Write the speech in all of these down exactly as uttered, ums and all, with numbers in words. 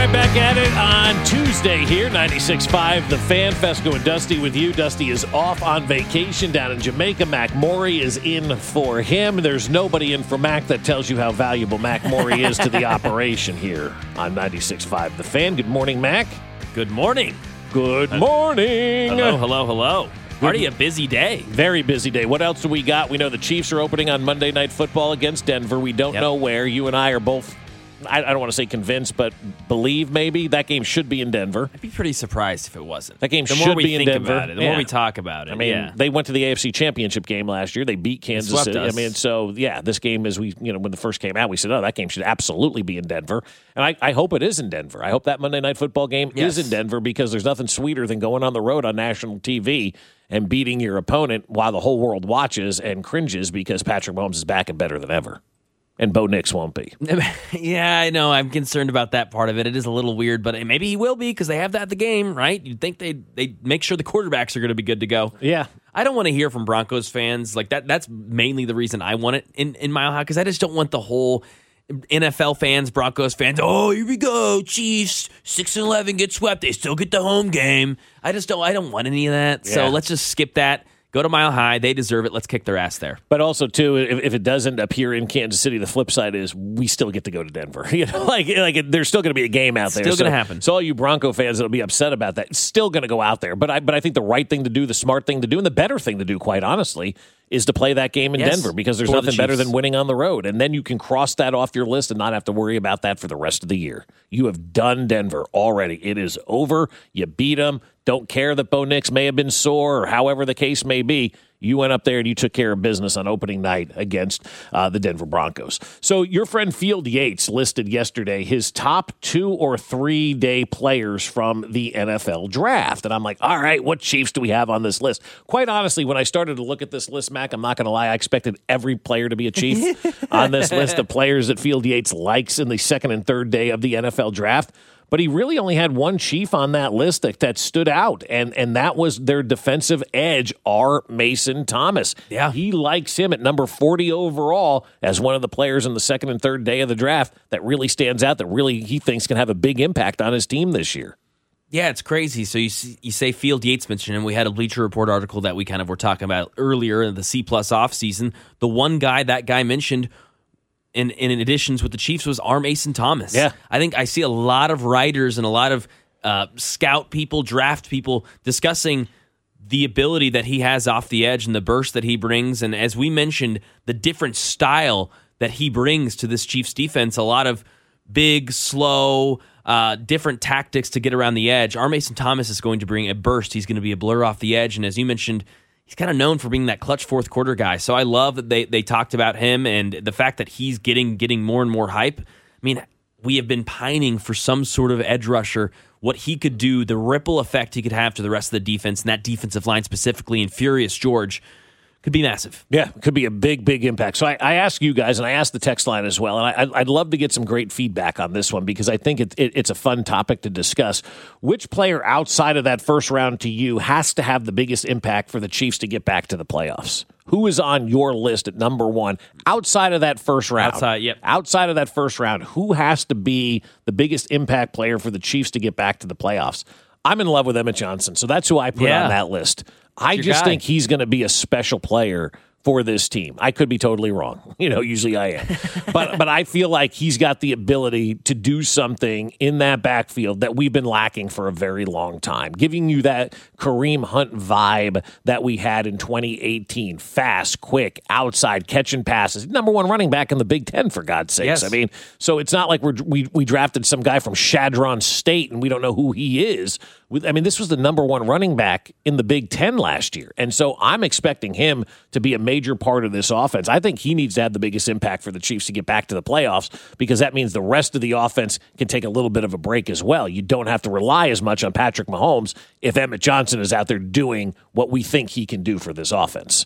right, back at it on Tuesday here, ninety-six point five The Fan. Fesco and Dusty with you. Dusty is off on vacation down in Jamaica. Mac Morey is in for him. There's nobody in for Mac that tells you how valuable Mac Morey is to the operation here on ninety-six point five The Fan. Good morning, Mac. Good morning. Good morning. Hello, hello, hello. Already a busy day. Very busy day. What else do we got? We know the Chiefs are opening on Monday Night Football against Denver. We don't Yep. know where. You and I are both, I, I don't want to say convinced, but believe maybe that game should be in Denver. I'd be pretty surprised if it wasn't. That game the should more we be in think Denver. About it, the Yeah. more we talk about it. I mean, yeah. they went to the A F C Championship game last year. They beat Kansas swept City. us. I mean, so yeah, this game as we, you know, when the first came out, we said, oh, that game should absolutely be in Denver. And I, I hope it is in Denver. I hope that Monday Night Football game Yes. is in Denver because there's nothing sweeter than going on the road on national T V and beating your opponent while the whole world watches and cringes because Patrick Mahomes is back and better than ever. And Bo Nix won't be. Yeah, I know. I'm concerned about that part of it. It is a little weird, but maybe he will be because they have that at the game, right? You'd think they they make sure the quarterbacks are going to be good to go. Yeah. I don't want to hear from Broncos fans like that. That's mainly the reason I want it in, in Mile High because I just don't want the whole N F L fans, Broncos fans. Oh, here we go, Chiefs six and eleven get swept. They still get the home game. I just don't. I don't want any of that. Yeah. So let's just skip that. Go to Mile High. They deserve it. Let's kick their ass there. But also, too, if, if it doesn't appear in Kansas City, the flip side is we still get to go to Denver. You know, like like it, there's still going to be a game out there. Still so, going to happen. So all you Bronco fans that'll be upset about that, it's still going to go out there. But I but I think the right thing to do, the smart thing to do, and the better thing to do, quite honestly, is to play that game in Yes, Denver because there's for the nothing better Chiefs. than winning on the road. And then you can cross that off your list and not have to worry about that for the rest of the year. You have done Denver already. It is over. You beat them. Don't care that Bo Nix may have been sore or however the case may be. You went up there and you took care of business on opening night against uh, the Denver Broncos. So your friend Field Yates listed yesterday his top two or three day players from the N F L draft. And I'm like, all right, what Chiefs do we have on this list? Quite honestly, when I started to look at this list, Mac, I'm not going to lie, I expected every player to be a Chief on this list of players that Field Yates likes in the second and third day of the N F L draft. But he really only had one Chief on that list that, that stood out, and and that was their defensive edge, R. Mason Thomas. Yeah. He likes him at number forty overall as one of the players in the second and third day of the draft that really stands out, that really he thinks can have a big impact on his team this year. Yeah, it's crazy. So you see, you say Field Yates mentioned him. We had a Bleacher Report article that we kind of were talking about earlier in the C-plus offseason. The one guy that guy mentioned in, in additions with the Chiefs was R. Mason Thomas. Yeah. I think I see a lot of writers and a lot of uh, scout people, draft people discussing the ability that he has off the edge and the burst that he brings. And as we mentioned, the different style that he brings to this Chiefs defense, a lot of big, slow, uh, different tactics to get around the edge. R. Mason Thomas is going to bring a burst. He's going to be a blur off the edge. And as you mentioned, he's kind of known for being that clutch fourth quarter guy. So I love that they, they talked about him and the fact that he's getting getting more and more hype. I mean, we have been pining for some sort of edge rusher, what he could do, the ripple effect he could have to the rest of the defense, and that defensive line specifically, and Furious George could be massive. Yeah, it could be a big, big impact. So I, I ask you guys, and I ask the text line as well, and I, I'd love to get some great feedback on this one because I think it, it, it's a fun topic to discuss. Which player outside of that first round to you has to have the biggest impact for the Chiefs to get back to the playoffs? Who is on your list at number one outside of that first round? Outside, yep. Outside of that first round, who has to be the biggest impact player for the Chiefs to get back to the playoffs? I'm in love with Emmett Johnson, so that's who I put Yeah. on that list. I Your just guy. think he's going to be a special player for this team. I could be totally wrong. You know, usually I am. but but I feel like he's got the ability to do something in that backfield that we've been lacking for a very long time, giving you that Kareem Hunt vibe that we had in twenty eighteen. Fast, quick, outside, catching passes. Number one running back in the Big Ten, for God's sakes. Yes. I mean, so it's not like we're, we we drafted some guy from Shadron State and we don't know who he is. I mean, this was the number one running back in the Big Ten last year. And so I'm expecting him to be a major part of this offense. I think he needs to have the biggest impact for the Chiefs to get back to the playoffs because that means the rest of the offense can take a little bit of a break as well. You don't have to rely as much on Patrick Mahomes if Emmett Johnson is out there doing what we think he can do for this offense.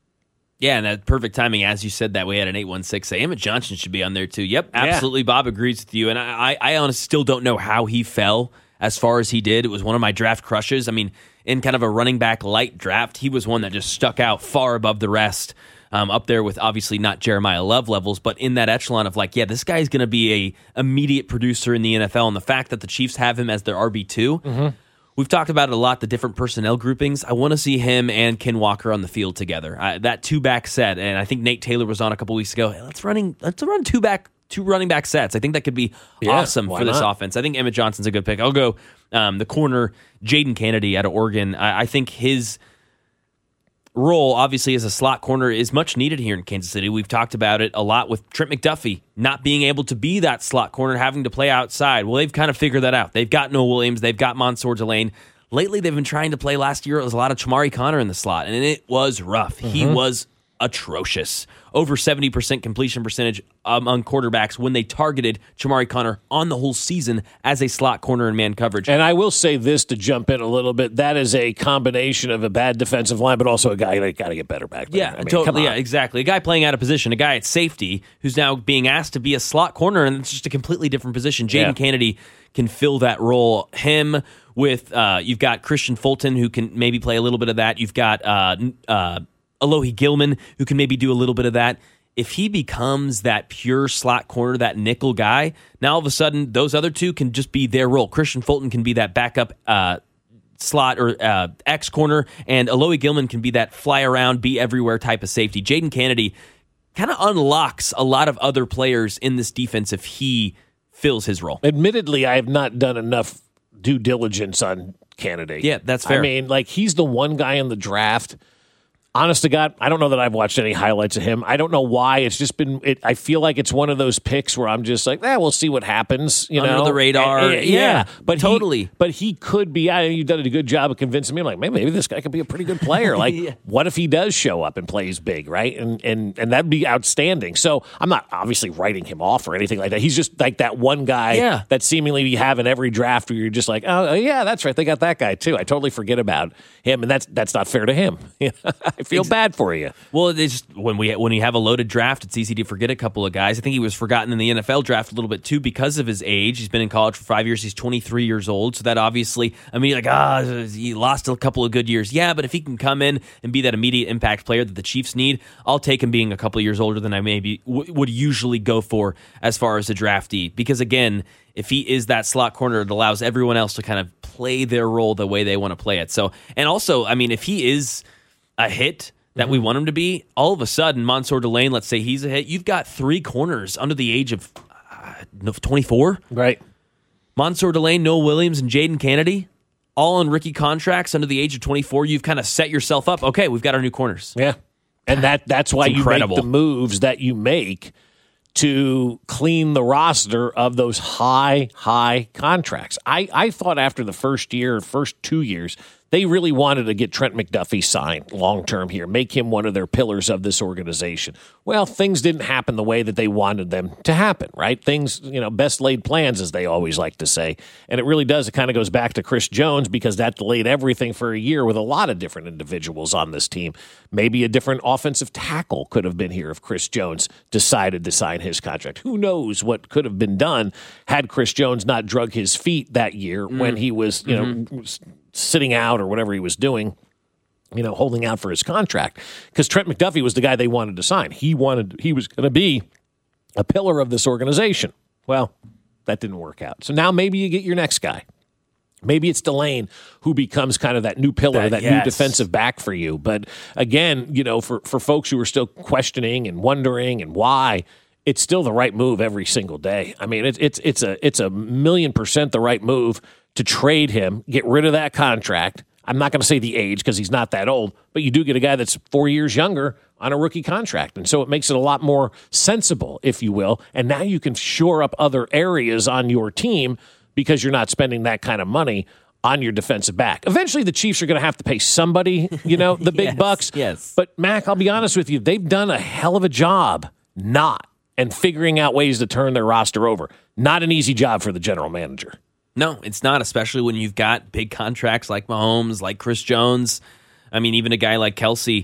Yeah, and that perfect timing, as you said that, we had an eight one six say Emmett Johnson should be on there too. Yep, absolutely. Yeah. Bob agrees with you. And I, I, I honestly still don't know how he fell as far as he did. It was one of my draft crushes. I mean, in kind of a running back light draft, he was one that just stuck out far above the rest. um, up there with obviously not Jeremiah Love levels, but in that echelon of like, yeah, this guy's going to be a immediate producer in the N F L. And the fact that the Chiefs have him as their R B two, mm-hmm. we've talked about it a lot, the different personnel groupings. I want to see him and Ken Walker on the field together. Uh, that two-back set, and I think Nate Taylor was on a couple weeks ago. Hey, let's running, let's run two-back, two running back sets. I think that could be yeah, awesome for this not? offense. I think Emmett Johnson's a good pick. I'll go um, the corner, Jaden Kennedy out of Oregon. I, I think his role, obviously, as a slot corner is much needed here in Kansas City. We've talked about it a lot with Trent McDuffie not being able to be that slot corner, having to play outside. Well, they've kind of figured that out. They've got Noah Williams. They've got Mansour Delane. Lately, they've been trying to play. Last year, it was a lot of Chamari Connor in the slot, and it was rough. Mm-hmm. He was atrocious. Over seventy percent completion percentage among quarterbacks when they targeted Chamari Connor on the whole season as a slot corner in man coverage. And I will say this to jump in a little bit. That is a combination of a bad defensive line, but also a guy that got to get better back there. Yeah, I mean, totally. Yeah, exactly. A guy playing out of position, a guy at safety who's now being asked to be a slot corner, and it's just a completely different position. Jaden yeah. Kennedy can fill that role. Him with, uh, you've got Christian Fulton who can maybe play a little bit of that. You've got uh, uh, Alohi Gilman who can maybe do a little bit of that. If he becomes that pure slot corner, that nickel guy, now all of a sudden those other two can just be their role. Christian Fulton can be that backup uh, slot or uh, X corner, and Alohi Gilman can be that fly around, be everywhere type of safety. Jaden Kennedy kind of unlocks a lot of other players in this defense if he fills his role. Admittedly, I have not done enough due diligence on Kennedy. Yeah, that's fair. I mean, like, he's the one guy in the draft. Honest to God, I don't know that I've watched any highlights of him. I don't know why. It's just been, it, I feel like it's one of those picks where I'm just like, eh, we'll see what happens. You Under know? the radar. And, and, yeah, yeah, but totally. He, but he could be, I, you've done a good job of convincing me, like, maybe, maybe this guy could be a pretty good player. Like, yeah. What if he does show up and plays big, right? And, and, and that'd be outstanding. So I'm not obviously writing him off or anything like that. He's just like that one guy yeah. that seemingly you have in every draft where you're just like, oh, yeah, that's right. They got that guy too. I totally forget about him, and that's that's not fair to him. I feel it's, bad for you. Well, it's just, when we when you have a loaded draft, it's easy to forget a couple of guys. I think he was forgotten in the N F L draft a little bit too because of his age. He's been in college for five years. He's twenty-three years old. So that obviously, I mean, like, ah, oh, he lost a couple of good years. Yeah, but if he can come in and be that immediate impact player that the Chiefs need, I'll take him being a couple of years older than I maybe w- would usually go for as far as a draftee. Because again, if he is that slot corner, it allows everyone else to kind of play their role the way they want to play it. So, and also, I mean, if he is a hit that mm-hmm. we want him to be, all of a sudden, Mansour Delane, let's say he's a hit, you've got three corners under the age of uh, twenty-four. Right. Mansour Delane, Noah Williams, and Jaden Kennedy, all on rookie contracts under the age of twenty-four. You've kind of set yourself up. Okay, we've got our new corners. Yeah. And that that's why you make the moves that you make to clean the roster of those high, high contracts. I, I thought after the first year, first two years, they really wanted to get Trent McDuffie signed long-term here, make him one of their pillars of this organization. Well, things didn't happen the way that they wanted them to happen, right? Things, you know, best laid plans, as they always like to say. And it really does. It kind of goes back to Chris Jones because that delayed everything for a year with a lot of different individuals on this team. Maybe a different offensive tackle could have been here if Chris Jones decided to sign his contract. Who knows what could have been done had Chris Jones not drug his feet that year mm. when he was, you mm-hmm. know, sitting out or whatever he was doing, you know, holding out for his contract. Because Trent McDuffie was the guy they wanted to sign. He wanted, he was going to be a pillar of this organization. Well, that didn't work out. So now maybe you get your next guy. Maybe it's Delane who becomes kind of that new pillar, that, that yes. new defensive back for you. But again, you know, for, for folks who are still questioning and wondering and why, it's still the right move every single day. I mean, it's it's it's a it's a million percent the right move to trade him, get rid of that contract. I'm not going to say the age because he's not that old, but you do get a guy that's four years younger on a rookie contract. And so it makes it a lot more sensible, if you will. And now you can shore up other areas on your team because you're not spending that kind of money on your defensive back. Eventually, the Chiefs are going to have to pay somebody, you know, the big yes, bucks. Yes. But, Mac, I'll be honest with you, they've done a hell of a job not and figuring out ways to turn their roster over. Not an easy job for the general manager. No, it's not, especially when you've got big contracts like Mahomes, like Chris Jones. I mean, even a guy like Kelsey,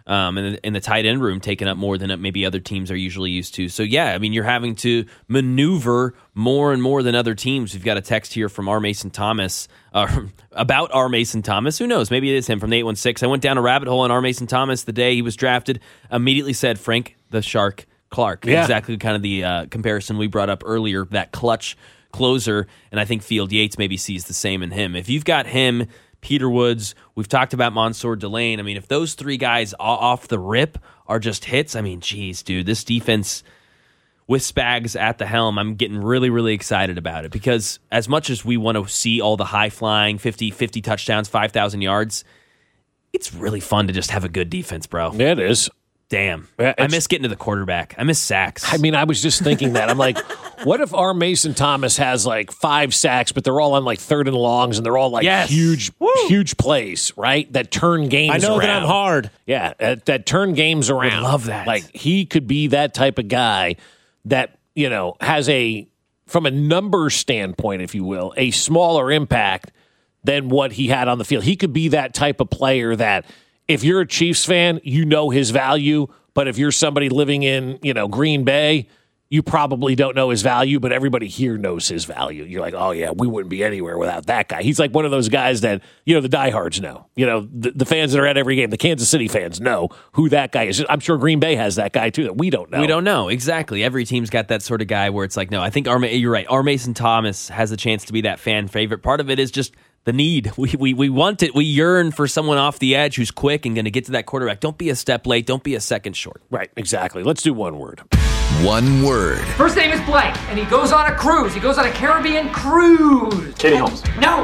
um, in, the, in the tight end room taking up more than maybe other teams are usually used to. So, yeah, I mean, you're having to maneuver more and more than other teams. We've got a text here from R. Mason Thomas uh, about R. Mason Thomas. Who knows? Maybe it is him from the eight one six. I went down a rabbit hole on R. Mason Thomas the day he was drafted. Immediately said Frank the Shark Clark. Yeah. Exactly kind of the uh, comparison we brought up earlier, that clutch closer. And I think Field Yates maybe sees the same in him. If you've got him, Peter Woods, we've talked about Mansour Delane. I mean, if those three guys off the rip are just hits, I mean, geez, dude, this defense with Spags at the helm, I'm getting really, really excited about it because as much as we want to see all the high-flying fifty, fifty touchdowns, five thousand yards, it's really fun to just have a good defense, bro. Yeah, it is. Damn. Yeah, I miss getting to the quarterback. I miss sacks. I mean, I was just thinking that. I'm like, what if our Mason Thomas has like five sacks, but they're all on like third and longs, and they're all like Yes. huge, Woo. huge plays, right? That turn games I know around. that I'm hard. Yeah, that, that turn games around. love that. Like, he could be that type of guy that, you know, has a, from a numbers standpoint, if you will, a smaller impact than what he had on the field. He could be that type of player that, if you're a Chiefs fan, you know his value. But if you're somebody living in, you know, Green Bay, you probably don't know his value, but everybody here knows his value. You're like, oh, yeah, we wouldn't be anywhere without that guy. He's like one of those guys that, you know, the diehards know. You know, the, the fans that are at every game, the Kansas City fans know who that guy is. I'm sure Green Bay has that guy, too, that we don't know. We don't know. Exactly. Every team's got that sort of guy where it's like, no, I think R. you're right. R. Mason Thomas has a chance to be that fan favorite. Part of it is just the need. We, we we want it. We yearn for someone off the edge who's quick and going to get to that quarterback. Don't be a step late. Don't be a second short. Right, exactly. Let's do one word. One word. First name is blank, and he goes on a cruise. He goes on a Caribbean cruise. Katie Holmes. No.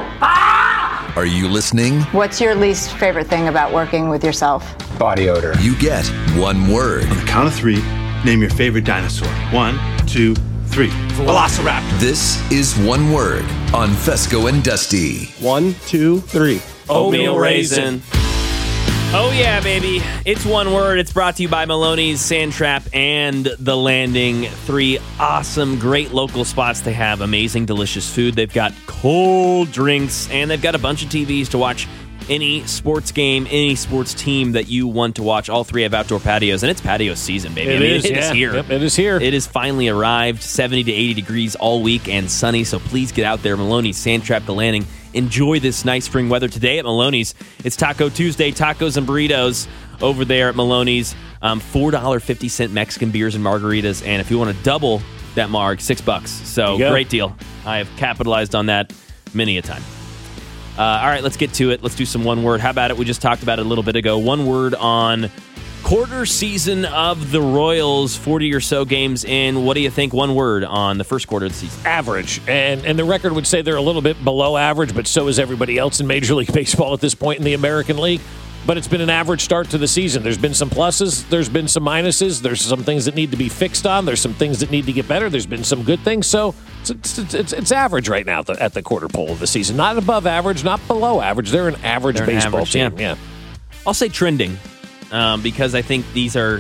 Ah! Are you listening? What's your least favorite thing about working with yourself? Body odor. You get one word. On the count of three, name your favorite dinosaur. One, two, three. Velociraptor. This is One Word on Fesco and Dusty. One, two, three. Oatmeal raisin. Oh, yeah, baby. It's One Word. It's brought to you by Maloney's, Sand Trap, and The Landing. Three awesome, great local spots. They have amazing, delicious food. They've got cold drinks, and they've got a bunch of T Vs to watch any sports game, any sports team that you want to watch. All three have outdoor patios, and it's patio season, baby. It I mean, is, it yeah. is here. Yep, it is here. It has finally arrived. seventy to eighty degrees all week and sunny, so please get out there. Maloney's, Sand Trap, The Landing. Enjoy this nice spring weather. Today at Maloney's, it's Taco Tuesday, tacos and burritos over there at Maloney's. Um, four dollars and fifty cents Mexican beers and margaritas, and if you want to double that marg, six bucks. So great deal. I have capitalized on that many a time. Uh, all right, let's get to it. Let's do some one word. How about it? We just talked about it a little bit ago. One word on quarter season of the Royals, forty or so games in. What do you think? One word on the first quarter of the season. Average. And and the record would say they're a little bit below average, but so is everybody else in Major League Baseball at this point in the American League. But it's been an average start to the season. There's been some pluses. There's been some minuses. There's some things that need to be fixed on. There's some things that need to get better. There's been some good things. So it's it's, it's, it's average right now at the, at the quarter pole of the season. Not above average, not below average. They're an average They're an baseball average, team. yeah. Yeah. I'll say trending um, because I think these are,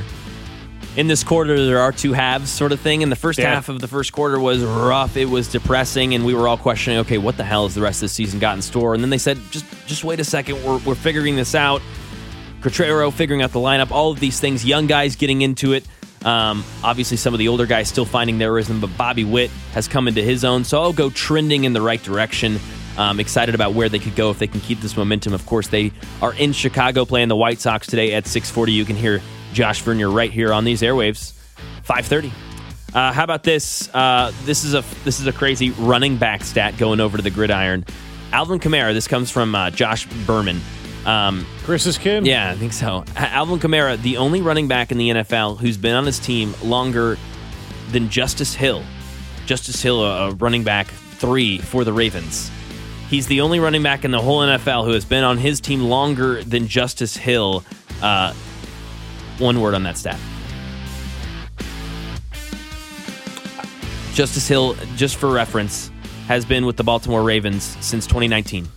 in this quarter, there are two halves sort of thing. And the first Yeah. half of the first quarter was rough. It was depressing. And we were all questioning, okay, what the hell has the rest of the season got in store? And then they said, just just wait a second. We're, we're figuring this out. Cotrero figuring out the lineup, all of these things, young guys getting into it. Um, obviously, some of the older guys still finding their rhythm, but Bobby Witt has come into his own. So I'll go trending in the right direction. Um, excited about where they could go if they can keep this momentum. Of course, they are in Chicago playing the White Sox today at six forty. You can hear Josh Vernier right here on these airwaves, five thirty. Uh, how about this? Uh, this is a this is a crazy running back stat going over to the gridiron. Alvin Kamara. This comes from uh, Josh Berman. Um, Chris's kid? Yeah, I think so. Alvin Kamara, the only running back in the N F L who's been on his team longer than Justice Hill. Justice Hill, a running back three for the Ravens. He's the only running back in the whole N F L who has been on his team longer than Justice Hill. Uh, one word on that stat. Justice Hill, just for reference, has been with the Baltimore Ravens since twenty nineteen.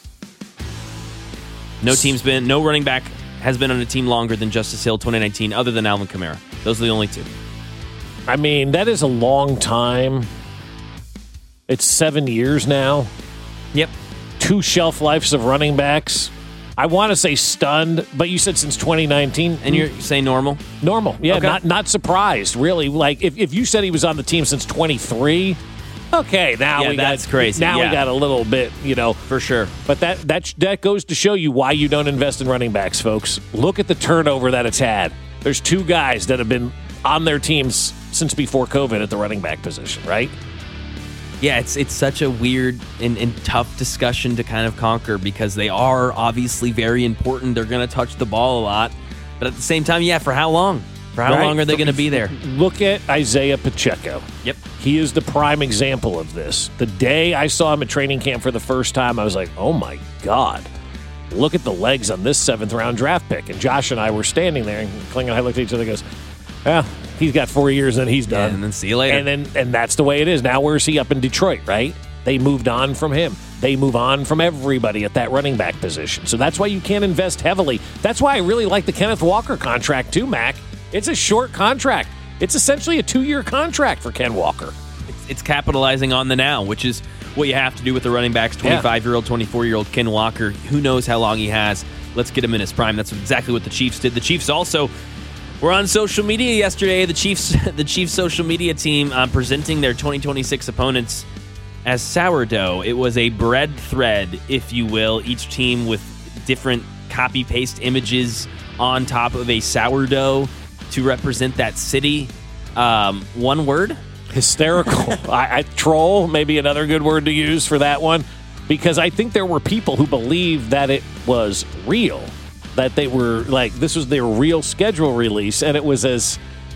No team's been, no running back has been on a team longer than Justice Hill twenty nineteen, other than Alvin Kamara. Those are the only two. I mean, that is a long time. It's seven years now. Yep. Two shelf lives of running backs. I want to say stunned, but you said since twenty nineteen. And you're saying normal? Normal. Yeah, Okay. not not surprised, really. Like, if, if you said he was on the team since twenty-three, okay, now Yeah, we that's got, crazy. Now Yeah. we got a little bit, you know. For sure. But that, that, that goes to show you why you don't invest in running backs, folks. Look at the turnover that it's had. There's two guys that have been on their teams since before COVID at the running back position, right? Yeah, it's it's such a weird and, and tough discussion to kind of conquer because they are obviously very important. They're going to touch the ball a lot. But at the same time, yeah, for how long? For how Right. long are they going to be there? Look at Isaiah Pacheco. Yep. He is the prime example of this. The day I saw him at training camp for the first time, I was like, oh my God. Look at the legs on this seventh round draft pick. And Josh and I were standing there, and Kling and I looked at each other and goes, well, he's got four years and he's done. And then see you later. And then and that's the way it is. Now where's he? Up in Detroit, right? They moved on from him. They move on from everybody at that running back position. So that's why you can't invest heavily. That's why I really like the Kenneth Walker contract too, Mac. It's a short contract. It's essentially a two-year contract for Ken Walker. It's, it's capitalizing on the now, which is what you have to do with the running backs. twenty-five-year-old, twenty-four-year-old Ken Walker. Who knows how long he has? Let's get him in his prime. That's exactly what the Chiefs did. The Chiefs also were on social media yesterday. The Chiefs, the Chiefs social media team uh, presenting their twenty twenty-six opponents as sourdough. It was a bread thread, if you will, each team with different copy-paste images on top of a sourdough to represent that city. Um, one word? Hysterical. I, I troll, maybe another good word to use for that one, because I think there were people who believed that it was real, that they were like, this was their real schedule release, and it was as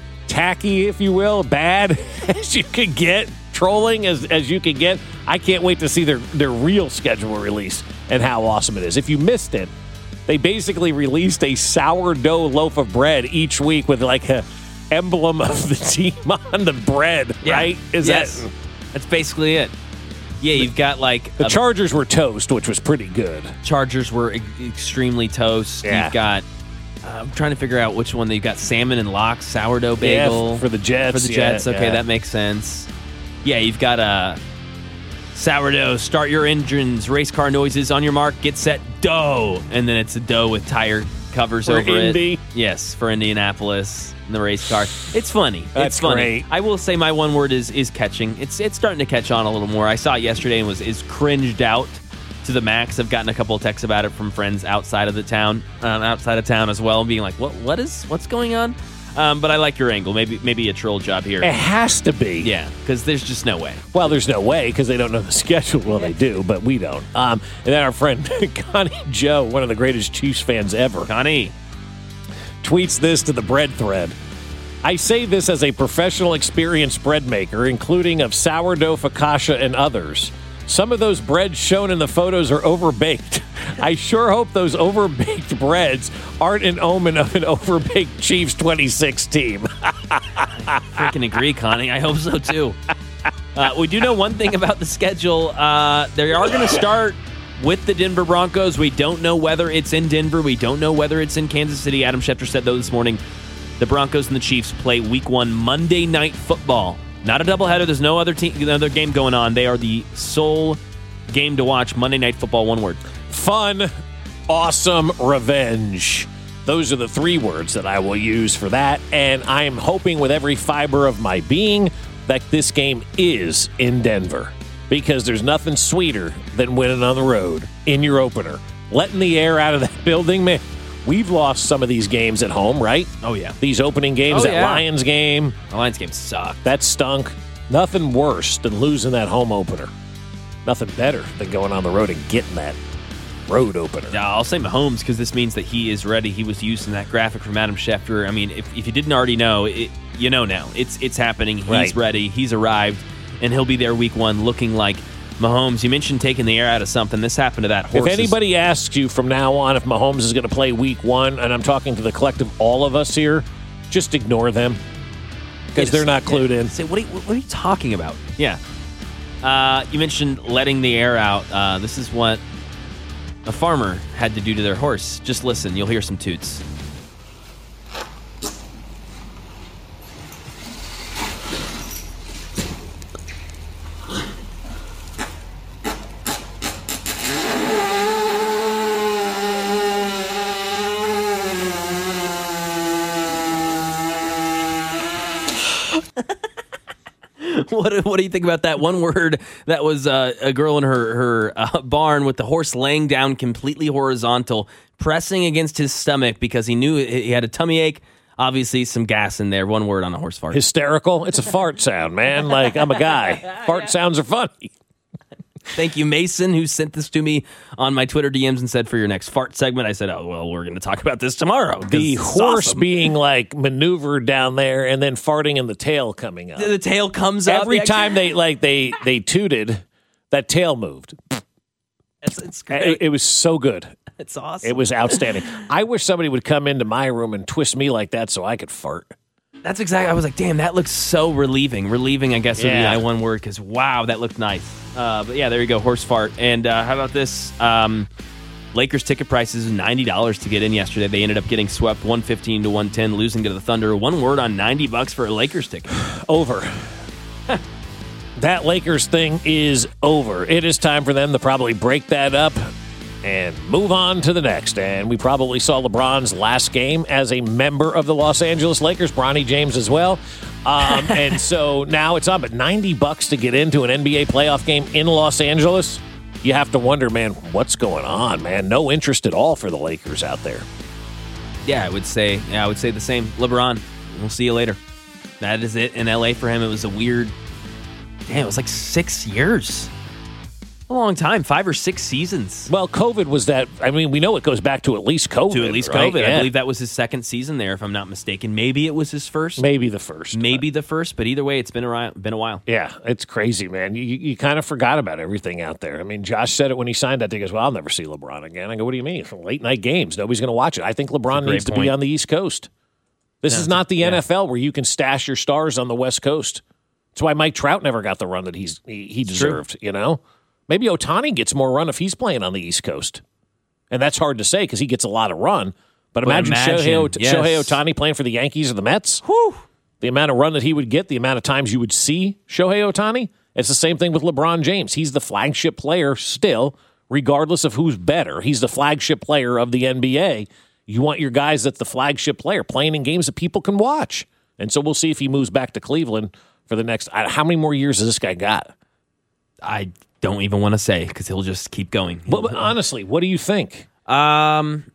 tacky, if you will, bad as you could get, trolling as, as you could get. I can't wait to see their, their real schedule release and how awesome it is. If you missed it, they basically released a sourdough loaf of bread each week with like a emblem of the team on the bread, Yeah. right? Is yes. that That's basically it. Yeah, you've got like the a- Chargers were toast, which was pretty good. Chargers were e- extremely toast. Yeah. You've got uh, I'm trying to figure out which one. You've got salmon and lox, sourdough Yeah, bagel f- for the Jets, For the yeah, Jets, okay, yeah. that makes sense. Yeah, you've got a sourdough. Start your engines. Race car noises on your mark. Get set. Dough, and then it's a dough with tire covers For over Indy. it. Yes, for Indianapolis and the race car. It's funny. That's it's funny. great. I will say my one word is is catching. It's it's starting to catch on a little more. I saw it yesterday and was is cringed out to the max. I've gotten a couple of texts about it from friends outside of the town, um, outside of town as well, being like, "What what is what's going on?" Um, but I like your angle. Maybe maybe a troll job here. It has to be. Yeah, because there's just no way. Well, there's no way because they don't know the schedule. Well, they do, but we don't. Um, and then our friend Connie Joe, one of the greatest Chiefs fans ever, Connie. tweets this to the bread thread. I say this as a professional experienced bread maker, including of sourdough, focaccia, and others. Some of those breads shown in the photos are overbaked. I sure hope those overbaked breads aren't an omen of an overbaked Chiefs twenty-six team. Freaking agree, Connie. I hope so too. Uh, we do know one thing about the schedule. Uh, they are going to start with the Denver Broncos. We don't know whether it's in Denver. We don't know whether it's in Kansas City. Adam Schefter said, though, this morning, the Broncos and the Chiefs play week one Monday Night Football. Not a doubleheader. There's no other team, other game going on. They are the sole game to watch. Monday Night Football, one word. Fun, awesome, revenge. Those are the three words that I will use for that. And I am hoping with every fiber of my being that this game is in Denver, because there's nothing sweeter than winning on the road in your opener. Letting the air out of that building, man. We've lost some of these games at home, right? Oh, yeah. These opening games, Oh, that yeah. Lions game, The Lions game sucked. that stunk. Nothing worse than losing that home opener. Nothing better than going on the road and getting that road opener. Yeah, I'll say Mahomes because this means that he is ready. He was using that graphic from Adam Schefter. I mean, if, if you didn't already know, it, you know now. It's it's happening. He's Right. ready. He's arrived, and he'll be there week one looking like Mahomes. You mentioned taking the air out of something. This happened to that horse. If anybody asks you from now on if Mahomes is going to play week one, and I'm talking to the collective, all of us here, just ignore them because they're not clued in. Say, what are, you, what are you talking about? Yeah. Uh, you mentioned letting the air out. Uh, this is what a farmer had to do to their horse. Just listen. You'll hear some toots. what, what do you think about that one word that was uh, a girl in her, her uh, barn with the horse laying down completely horizontal, pressing against his stomach because he knew he had a tummy ache. Obviously, some gas in there. One word on a horse fart. Hysterical. It's a fart sound, man. Like, I'm a guy. Fart sounds are funny. Thank you, Mason, who sent this to me on my Twitter D Ms and said, for your next fart segment, I said, oh, well, we're going to talk about this tomorrow. The horse awesome. being, like, maneuvered down there and then farting and the tail coming up. The, the tail comes up. Every yeah, time they, like, they, they tooted, that tail moved. It's, it's great. It, it was so good. It's awesome. It was outstanding. I wish somebody would come into my room and twist me like that so I could fart. That's exactly. I was like, damn, that looks so relieving. Relieving, I guess, would Yeah. be my one word because, wow, that looked nice. Uh, but yeah, there you go, horse fart. And uh, how about this? Um, Lakers ticket prices ninety dollars to get in yesterday. They ended up getting swept one fifteen to one ten, losing to the Thunder. One word on ninety bucks for a Lakers ticket. Over. That Lakers thing is over. It is time for them to probably break that up and move on to the next. And we probably saw LeBron's last game as a member of the Los Angeles Lakers, Bronny James as well. Um, and so now it's on, but ninety bucks to get into an N B A playoff game in Los Angeles. You have to wonder, man, what's going on, man? No interest at all for the Lakers out there. Yeah, I would say. Yeah, I would say the same. LeBron, we'll see you later. That is it in L A for him. It was a weird. Damn, it was like six years. A long time, five or six seasons. Well, COVID was that. I mean, we know it goes back to at least COVID. To at least right? COVID. Yeah. I believe that was his second season there, if I'm not mistaken. Maybe it was his first. Maybe the first. Maybe the first, but either way, it's been a while. Been a while. Yeah, it's crazy, man. You, you kind of forgot about everything out there. I mean, Josh said it when he signed that thing. He goes, well, I'll never see LeBron again. I go, what do you mean? It's late night games. Nobody's going to watch it. I think LeBron needs to point. be on the East Coast. This No, is not the yeah. N F L where you can stash your stars on the West Coast. That's why Mike Trout never got the run that he's he, he deserved, true. you know? Maybe Ohtani gets more run if he's playing on the East Coast. And that's hard to say because he gets a lot of run. But imagine, imagine, Shohei, Ot- yes. Shohei Ohtani playing for the Yankees or the Mets. Whew. The amount of run that he would get, the amount of times you would see Shohei Ohtani. It's the same thing with LeBron James. He's the flagship player still, regardless of who's better. He's the flagship player of the N B A. You want your guys that's the flagship player playing in games that people can watch. And so we'll see if he moves back to Cleveland for the next. How many more years has this guy got? I don't even want to say because he'll just keep going. But, but honestly, what do you think? Um,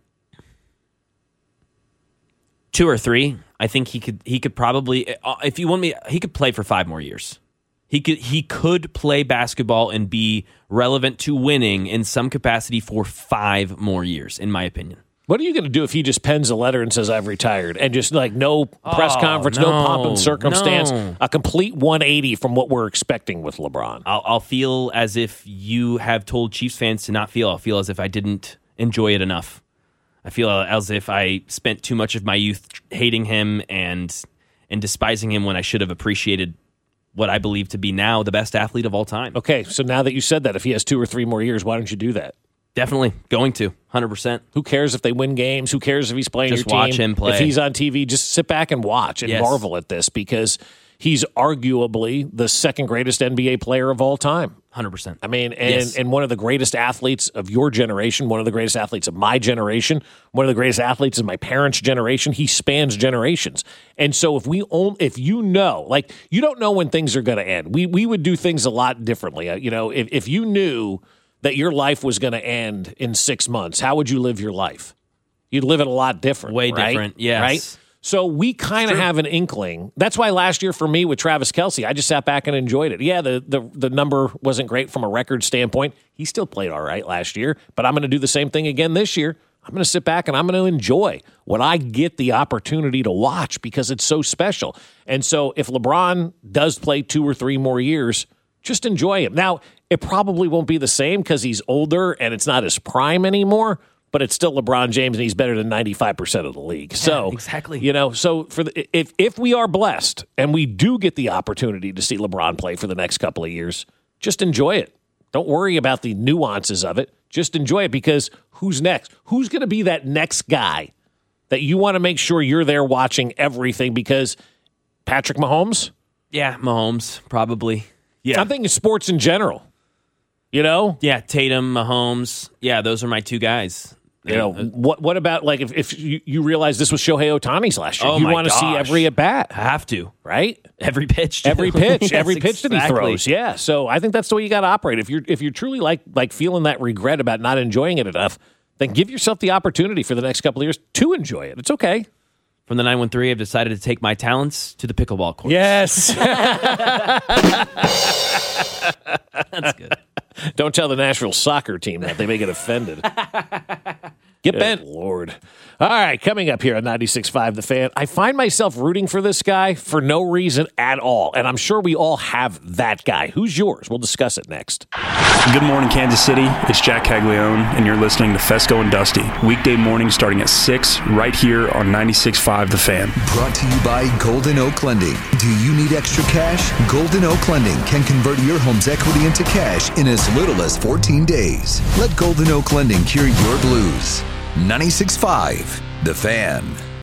two or three. I think he could. He could probably. If you want me, he could play for five more years. He could. He could play basketball and be relevant to winning in some capacity for five more years, in my opinion. What are you going to do if he just pens a letter and says, I've retired, and just like no press Oh, conference, no, no, pomp and circumstance, no. a complete one eighty from what we're expecting with LeBron? I'll, I'll feel as if you have told Chiefs fans to not feel. I'll feel as if I didn't enjoy it enough. I feel as if I spent too much of my youth hating him and and despising him when I should have appreciated what I believe to be now the best athlete of all time. Okay, so now that you said that, if he has two or three more years, why don't you do that? Definitely going to, one hundred percent. Who cares if they win games? Who cares if he's playing Just your team? watch him play. If he's on T V, just sit back and watch and Yes. marvel at this because he's arguably the second greatest N B A player of all time. one hundred percent. I mean, and, Yes. and one of the greatest athletes of your generation, one of the greatest athletes of my generation, one of the greatest athletes of my parents' generation. He spans generations. And so if we own, if you know, like you don't know when things are going to end, we we would do things a lot differently. Uh, You know, if, if you knew that your life was going to end in six months, how would you live your life? You'd live it a lot different. Way right? different, yes. Right? So we kind of have an inkling. That's why last year for me with Travis Kelce, I just sat back and enjoyed it. Yeah, the, the, the number wasn't great from a record standpoint. He still played all right last year, but I'm going to do the same thing again this year. I'm going to sit back and I'm going to enjoy what I get the opportunity to watch because it's so special. And so if LeBron does play two or three more years, just enjoy him. Now, it probably won't be the same because he's older and it's not his prime anymore, but it's still LeBron James and he's better than ninety-five percent of the league. So, exactly. You know, so for the, if if we are blessed and we do get the opportunity to see LeBron play for the next couple of years, just enjoy it. Don't worry about the nuances of it. Just enjoy it because who's next? Who's going to be that next guy that you want to make sure you're there watching everything because Patrick Mahomes? Yeah, Mahomes, probably. Yeah. I'm thinking sports in general. You know? Yeah, Tatum, Mahomes. Yeah, those are my two guys. You know, what what about, like, if, if you, you realize this was Shohei Ohtani's last year? Oh you my want to see gosh. every at-bat. Have to. Right? Every pitch. Every pitch. Yes, every pitch that he exactly. throws. Yeah. So I think that's the way you got to operate. If you're if you're truly, like, like feeling that regret about not enjoying it enough, then give yourself the opportunity for the next couple of years to enjoy it. It's okay. From the nine one three, I've decided to take my talents to the pickleball court. Yes. That's good. Don't tell the Nashville soccer team that. They may get offended. Get Good bent. Lord. All right, coming up here on ninety-six point five The Fan, I find myself rooting for this guy for no reason at all, and I'm sure we all have that guy. Who's yours? We'll discuss it next. Good morning, Kansas City. It's Jack Caglione, and you're listening to Fesco and Dusty. Weekday morning starting at six, right here on ninety-six point five The Fan. Brought to you by Golden Oak Lending. Do you need extra cash? Golden Oak Lending can convert your home's equity into cash in as little as fourteen days. Let Golden Oak Lending cure your blues. ninety-six point five The Fan.